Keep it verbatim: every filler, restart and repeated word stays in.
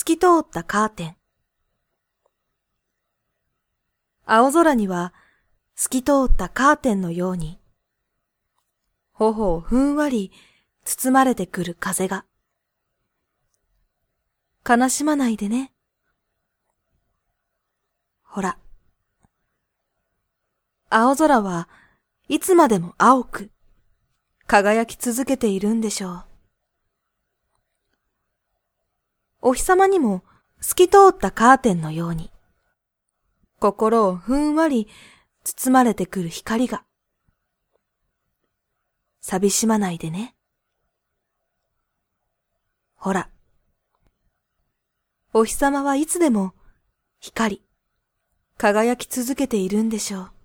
透き通ったカーテン。青空には透き通ったカーテンのように、頬をふんわり包まれてくる風が。悲しまないでね。ほら、青空はいつまでも青く輝き続けているんでしょう。お日様にも透き通ったカーテンのように、心をふんわり包まれてくる光が。寂しまないでね。ほら、お日様はいつでも光、輝き続けているんでしょう。